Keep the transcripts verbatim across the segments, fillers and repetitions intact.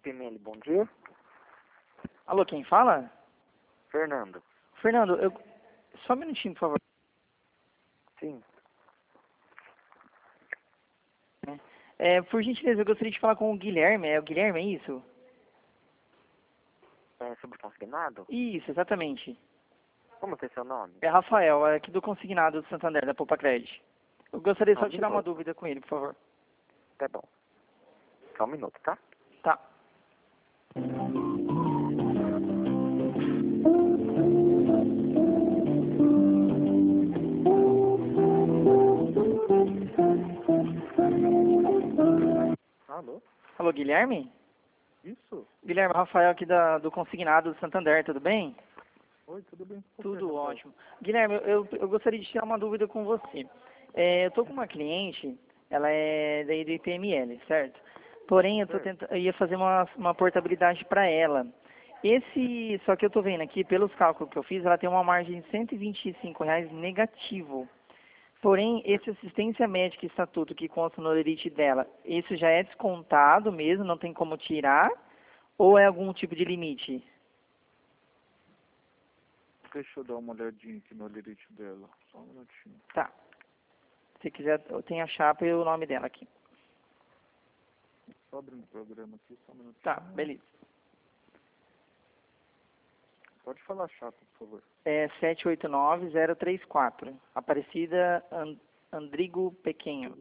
P M L, bom dia. Alô, quem fala? Fernando. Fernando, eu... só um minutinho, por favor. Sim. É, por gentileza, eu gostaria de falar com o Guilherme. É o Guilherme, é isso? É sobre consignado? Isso, exatamente. Como que é seu nome? É Rafael, é aqui do Consignado do Santander, da Poupa Credit. Eu gostaria só Só um de tirar uma minuto. dúvida com ele, por favor. Tá bom. Só um minuto, tá? Tá. Alô? Alô, Guilherme? Isso? Guilherme, Rafael aqui da, do Consignado do Santander, tudo bem? Oi, tudo bem com você, Tudo Rafael? ótimo. Guilherme, eu, eu gostaria de tirar uma dúvida com você. É, eu estou com uma cliente, ela é daí do I P M L, certo? Porém, eu, tô Certo. tenta, eu ia fazer uma, uma portabilidade para ela. Esse, só que eu estou vendo aqui, pelos cálculos que eu fiz, ela tem uma margem de cento e vinte e cinco reais negativo. Porém, esse assistência médica e estatuto que consta no lerite dela, isso já é descontado mesmo, não tem como tirar? Ou é algum tipo de limite? Deixa eu dar uma olhadinha aqui no lerite dela. Só um minutinho. Tá. Se quiser, eu tenho a chapa e o nome dela aqui. Só abrindo o programa aqui, só um minutinho. Tá, beleza. Pode falar a chapa, por favor. É sete oito nove zero três quatro. Aparecida And Andrigo Pequeno.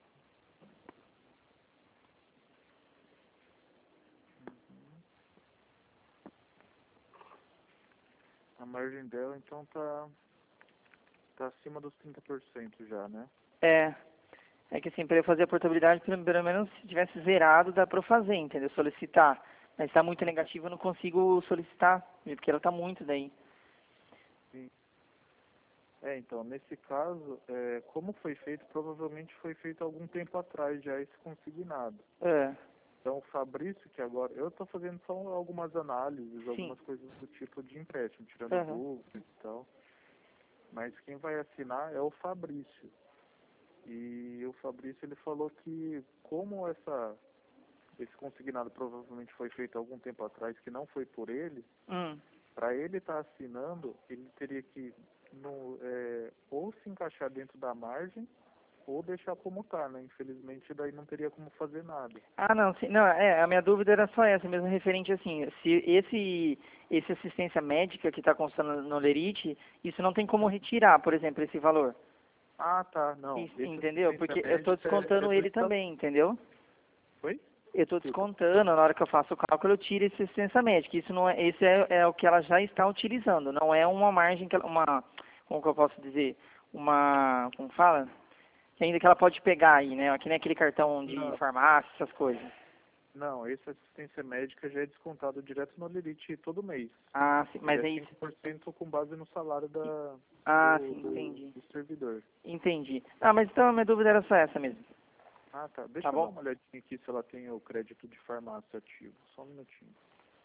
A margem dela, então, tá, tá acima dos trinta por cento já, né? É. É que assim, para eu fazer a portabilidade, pelo, pelo menos se tivesse zerado, dá para eu fazer, entendeu? Solicitar. Mas está muito negativo, eu não consigo solicitar, porque ela está muito daí. Sim. É, então, nesse caso, é, como foi feito, provavelmente foi feito algum tempo atrás já esse consignado. É. Então, o Fabrício, que agora... Eu estou fazendo só algumas análises, Sim. algumas coisas do tipo de empréstimo, tirando Uhum. dúvidas e tal. Mas quem vai assinar é o Fabrício. E o Fabrício, ele falou que como essa, esse consignado provavelmente foi feito algum tempo atrás, que não foi por ele, Hum. para ele estar assinando, ele teria que no, é, ou se encaixar dentro da margem, ou deixar como está, né? Infelizmente, daí não teria como fazer nada. Ah, não, sim, não, é, a minha dúvida era só essa mesmo, referente assim, se esse, esse assistência médica que está constando no lerite, isso não tem como retirar, por exemplo, esse valor. Ah, tá, não. Isso, Esse entendeu? assistência Porque eu estou médica é, descontando é do ele Estado. também, entendeu? Foi? Eu estou Desculpa. descontando, na hora que eu faço o cálculo, eu tiro esse assistência médica. Isso não é, esse é, é o que ela já está utilizando, não é uma margem, que ela, uma, como que eu posso dizer, uma, como fala? Que ainda que ela pode pegar aí, né? Que nem aquele cartão de Não. farmácia, essas coisas. Não, essa assistência médica já é descontado direto no lerite todo mês. Ah, sim, mas Ele é é isso. cinco por cento com base no salário da, Ah, do, sim, do, entendi. do servidor. Entendi. Ah, mas então a minha dúvida era só essa mesmo. Ah, tá. Deixa Tá eu dar bom? uma olhadinha aqui se ela tem o crédito de farmácia ativo. Só um minutinho.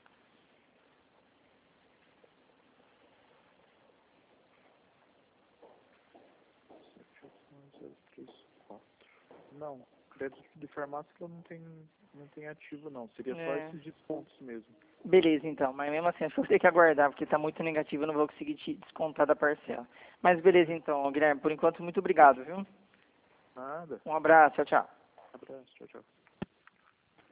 sete oito nove zero três quatro. Não, crédito de farmácia ela não tem, não tem ativo, não. Seria só É. esses descontos mesmo. Beleza, então. Mas mesmo assim, acho que eu vou ter que aguardar, porque tá muito negativo, eu não vou conseguir te descontar da parcela. Mas beleza, então, Guilherme. Por enquanto, muito obrigado, viu? Nada. Um abraço, tchau, tchau. Abraço, tchau, tchau.